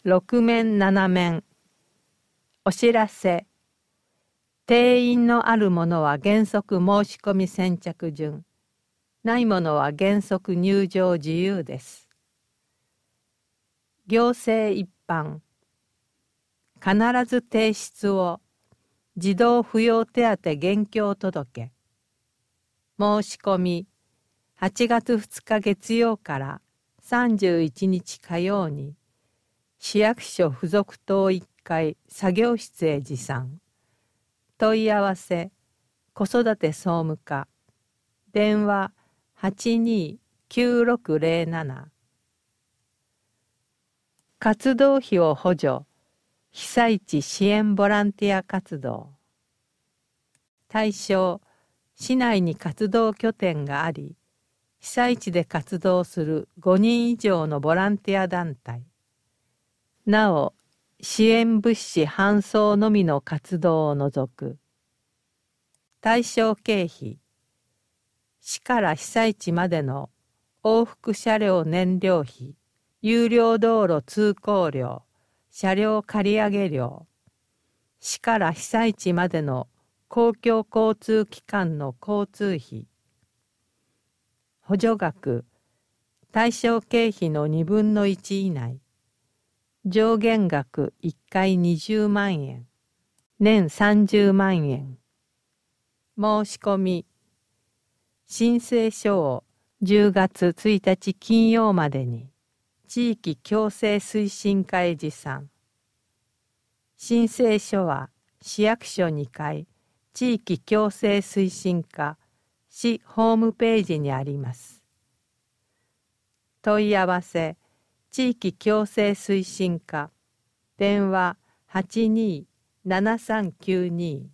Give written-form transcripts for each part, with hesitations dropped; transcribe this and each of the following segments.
6面7面。お知らせ。定員のあるものは原則申し込み先着順。ないものは原則入場自由です。行政一般。必ず提出を。児童扶養手当現況届。申し込み。8月2日月曜から31日火曜に市役所附属棟1階作業室へ持参。問い合わせ子育て総務課電話829607。活動費を補助。被災地支援ボランティア活動。対象市内に活動拠点があり被災地で活動する5人以上のボランティア団体。なお、支援物資搬送のみの活動を除く。対象経費。市から被災地までの往復車両燃料費、有料道路通行料、車両借上料。市から被災地までの公共交通機関の交通費。補助額。対象経費の1/2以内。上限額1回20万円。年30万円。申し込み。申請書を10月1日金曜までに地域共生推進課へ持参。申請書は市役所2階地域共生推進課市ホームページにあります。問い合わせ地域共生推進課電話827392。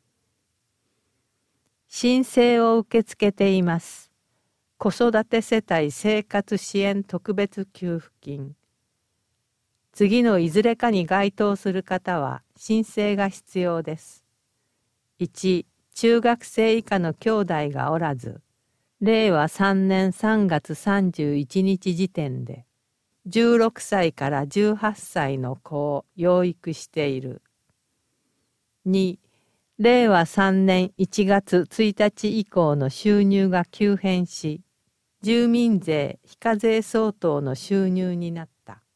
申請を受け付けています。子育て世帯生活支援特別給付金。次のいずれかに該当する方は申請が必要です。1、中学生以下の兄弟がおらず、令和3年3月31日時点で、16歳から18歳の子を養育している。2、令和3年1月1日以降の収入が急変し、住民税非課税相当の収入になった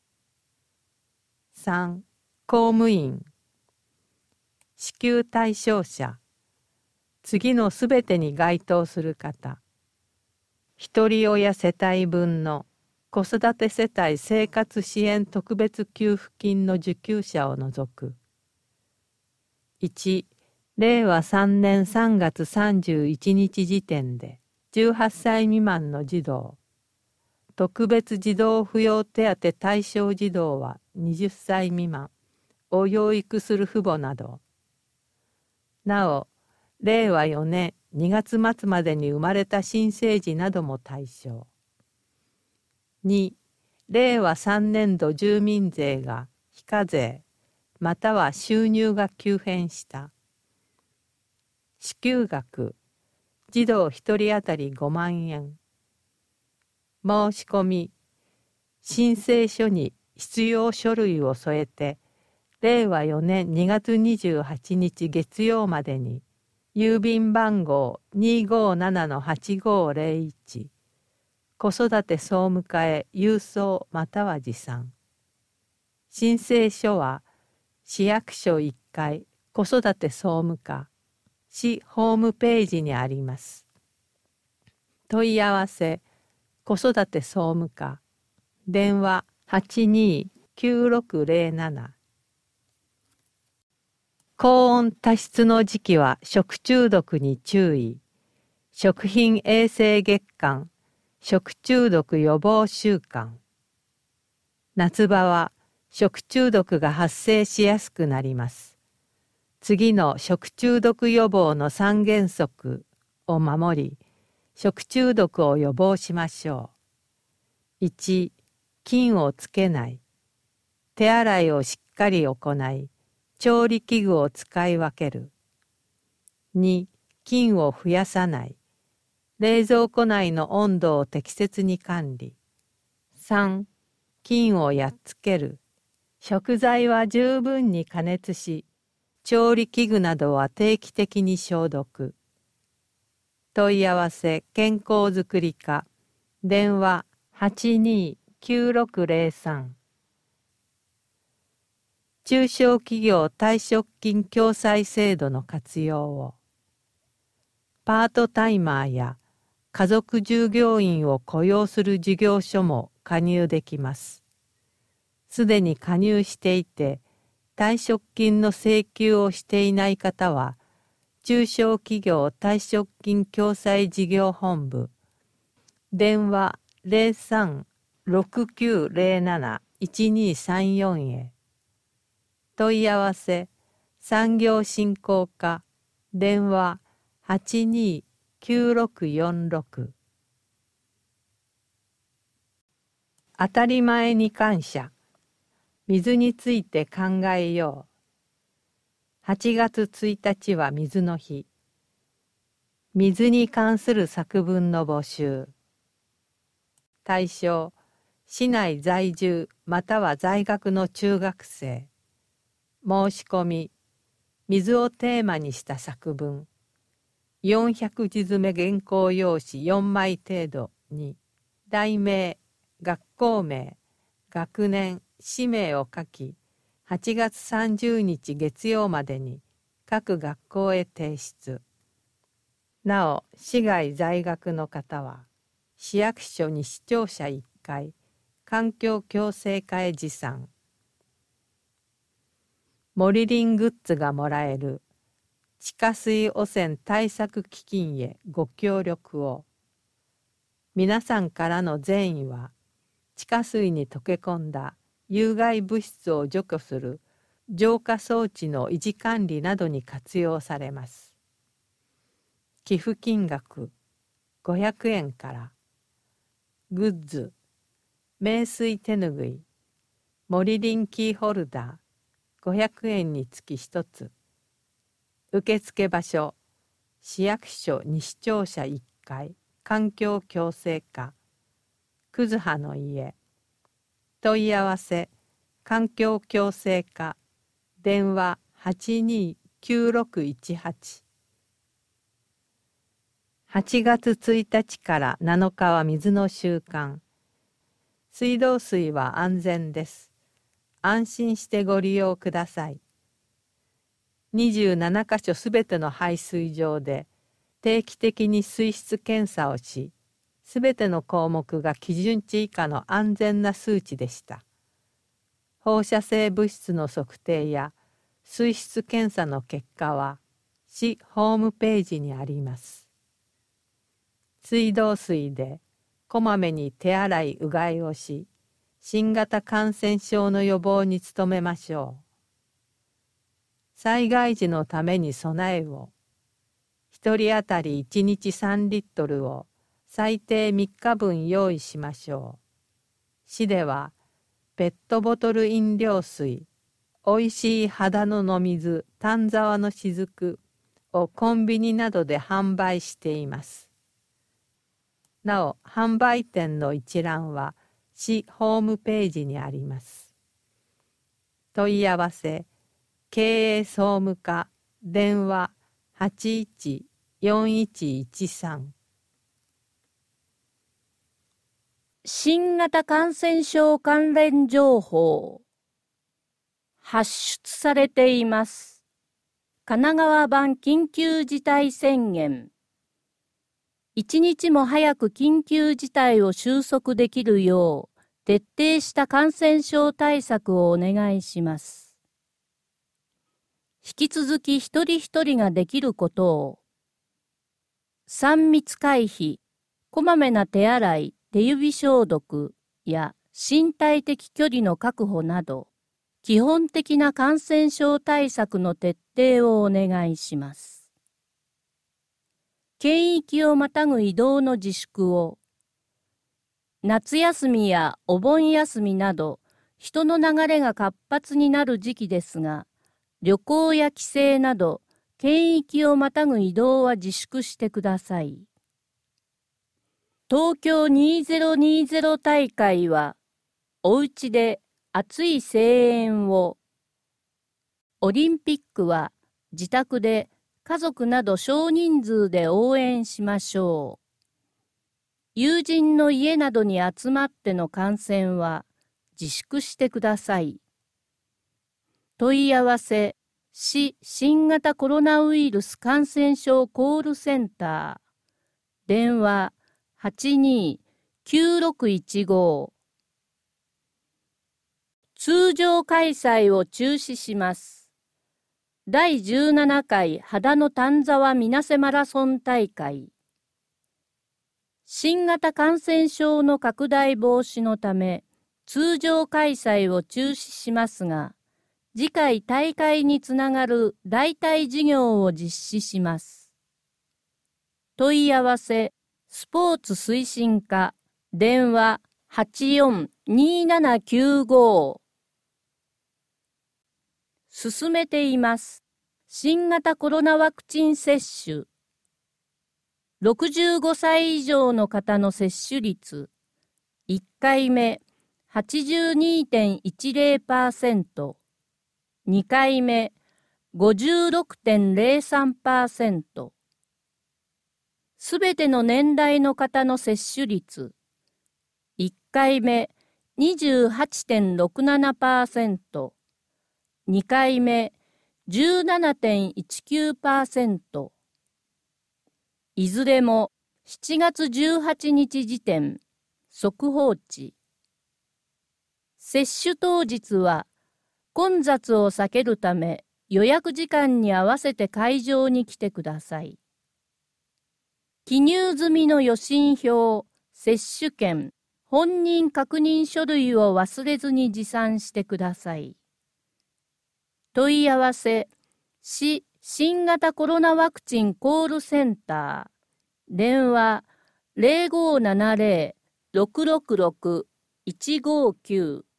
。3、公務員。支給対象者。次のすべてに該当する方。ひとり親世帯分の子育て世帯生活支援特別給付金の受給者を除く。1、令和3年3月31日時点で18歳未満の児童、特別児童扶養手当対象児童は20歳未満を養育する父母など。なお、令和4年2月末までに生まれた新生児なども対象。2、令和3年度住民税が非課税または収入が急変した。支給額、児童1人当たり5万円。申し込み、申請書に必要書類を添えて、令和4年2月28日月曜までに、郵便番号 257-8501、子育て総務課へ郵送または持参。申請書は、市役所1階子育て総務課、市ホームページにあります。問い合わせ、子育て総務課、電話829607。高温多湿の時期は食中毒に注意。食品衛生月間、食中毒予防週間。夏場は食中毒が発生しやすくなります。次の食中毒予防の3原則を守り、食中毒を予防しましょう。1、菌をつけない。手洗いをしっかり行い、調理器具を使い分ける。2、菌を増やさない。冷蔵庫内の温度を適切に管理。3、菌をやっつける。 食材は十分に加熱し、調理器具などは定期的に消毒。問い合わせ健康づくり課、電話829603。中小企業退職金共済制度の活用を。パートタイマーや家族従業員を雇用する事業所も加入できます。すでに加入していて、退職金の請求をしていない方は、中小企業退職金共済事業本部、電話03-6907-1234へ。問い合わせ、産業振興課、電話829646。当たり前に感謝。水について考えよう。8月1日は水の日。水に関する作文の募集。対象、市内在住または在学の中学生。申し込み、水をテーマにした作文。400字詰め原稿用紙4枚程度に、題名、学校名、学年、氏名を書き、8月30日月曜までに各学校へ提出。なお、市外在学の方は、市役所に市庁舎1階、環境共生課へ持参。モリリングッズがもらえる地下水汚染対策基金へご協力を。皆さんからの善意は、地下水に溶け込んだ有害物質を除去する浄化装置の維持管理などに活用されます。寄付金額500円から。グッズ、名水手ぬぐい、モリリンキーホルダー500円につき1つ。受付場所、市役所西庁舎1階、環境共生課、くずはの家。問い合わせ、環境共生課、電話829618。8月1日から7日は水の週間。水道水は安全です。安心してご利用ください。27カ所すべての配水場で定期的に水質検査をし、すべての項目が基準値以下の安全な数値でした。放射性物質の測定や水質検査の結果は市ホームページにあります。水道水でこまめに手洗い・うがいをし、新型感染症の予防に努めましょう。災害時のために備えを。1人当たり1日3リットルを最低3日分用意しましょう。市では、ペットボトル飲料水、おいしい肌の飲み水、丹沢の雫をコンビニなどで販売しています。なお、販売店の一覧は市ホームページにあります。問い合わせ、経営総務課、電話814113。 新型感染症関連情報発出されています。神奈川版緊急事態宣言。一日も早く緊急事態を収束できるよう徹底した感染症対策をお願いします。引き続き一人一人ができることを。3密回避、こまめな手洗い、手指消毒や身体的距離の確保など、基本的な感染症対策の徹底をお願いします。県域をまたぐ移動の自粛を。夏休みやお盆休みなど、人の流れが活発になる時期ですが、旅行や帰省など、県域をまたぐ移動は自粛してください。東京2020大会は、おうちで熱い声援を。オリンピックは自宅で家族など少人数で応援しましょう。友人の家などに集まっての観戦は自粛してください。問い合わせ、市新型コロナウイルス感染症コールセンター。電話82-9615。通常開催を中止します。第17回秦野丹沢水瀬マラソン大会。新型感染症の拡大防止のため、通常開催を中止しますが、次回大会につながる代替事業を実施します。問い合わせ、スポーツ推進課、電話84-2795。進めています。新型コロナワクチン接種。65歳以上の方の接種率。1回目 82.10%。2回目 56.03%。すべての年代の方の接種率。1回目 28.67%。2回目 17.19%。いずれも7月18日時点、速報値。接種当日は混雑を避けるため予約時間に合わせて会場に来てください。記入済みの予診票、接種券、本人確認書類を忘れずに持参してください。問い合わせ、市新型コロナワクチンコールセンター、電話 0570-666-159